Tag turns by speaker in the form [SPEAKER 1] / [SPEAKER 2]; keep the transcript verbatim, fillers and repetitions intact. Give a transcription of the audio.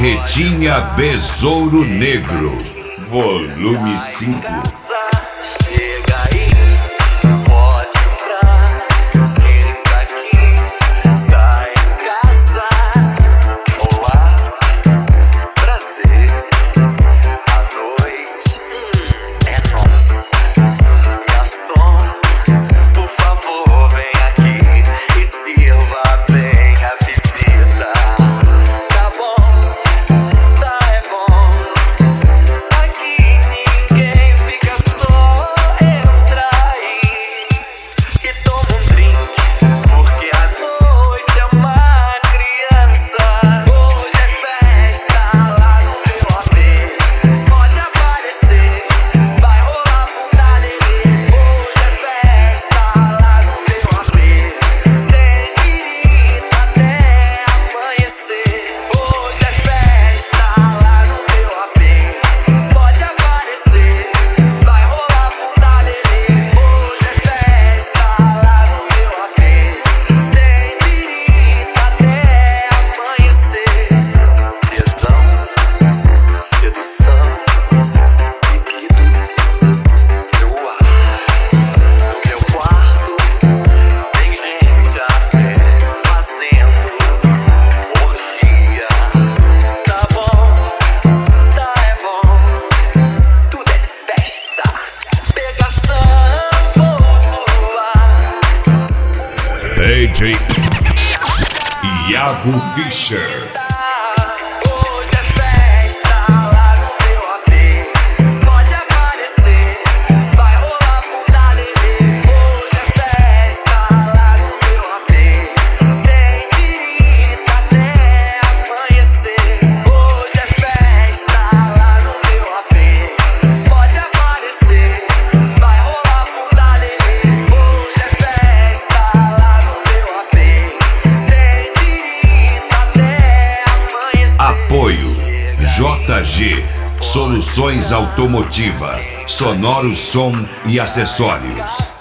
[SPEAKER 1] Barretinha Besouro Negro, volume cinco.
[SPEAKER 2] Chega aí, pode entrar. Quem tá aqui, tá em casa. Olá, prazer. A noite é nossa. Garçom, por favor, vem aqui e sirva bem a visita. Tá bom, tá é bom. Aqui ninguém fica, só entra aí e toma um drink, porque a noite é uma criança. Hoje é festa lá no meu A P. Pode aparecer, vai rolar bunda nenê. Hoje é festa lá no meu A P. Tem pirita até amanhecer. Hoje é festa lá no meu A P. Pode aparecer, vai rolar bunda nenê. Hoje é festa lá no meu A P. Tem pirita até amanhecer. Tesão, sedução, libido no ar. No meu quarto tem gente até fazendo orgia. Tá bom, tá é bom, tudo é festa. Pegação, vou zoar.
[SPEAKER 1] D J Iago Fischer.
[SPEAKER 2] Hoje é festa lá no meu A P. Pode aparecer, vai rolar bunda nenê. Hoje é festa lá no meu A P. Tem pirita até amanhecer. Hoje é festa lá no meu A P. Pode aparecer, vai rolar bunda nenê. Hoje é festa lá no meu A P. Tem pirita até amanhecer.
[SPEAKER 1] Apoio J G Soluções Automotiva, Sonoro Som e Acessórios.